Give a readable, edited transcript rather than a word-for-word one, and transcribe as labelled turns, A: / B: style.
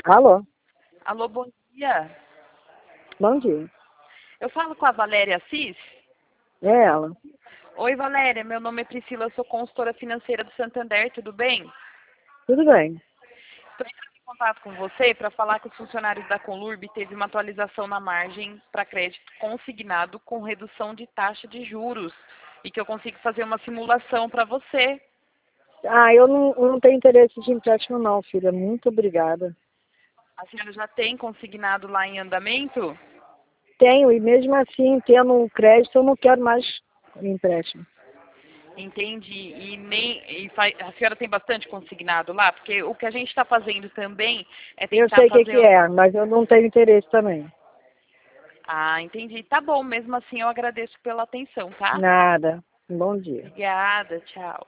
A: Alô,
B: Alô, bom dia.
A: bom dia.
B: Eu falo com a Valéria Assis?
A: É ela.
B: Oi, Valéria, meu nome é Priscila, eu sou consultora financeira do Santander, tudo bem?
A: Tudo bem.
B: Estou entrando em contato com você para falar que os funcionários da Conlurb teve uma atualização na margem para crédito consignado com redução de taxa de juros e que eu consigo fazer uma simulação para você.
A: Eu não tenho interesse de empréstimo não, filha. Muito obrigada.
B: A senhora já tem consignado lá em andamento?
A: Tenho, e mesmo assim, tendo um crédito, eu não quero mais empréstimo.
B: Entendi. A senhora tem bastante consignado lá? Porque o que a gente está fazendo também é
A: Eu
B: tentar
A: sei o que que
B: fazer.
A: é, mas eu não tenho interesse também.
B: Ah, entendi. Tá bom, mesmo assim eu agradeço pela atenção, tá?
A: Nada. Bom dia.
B: Obrigada, tchau.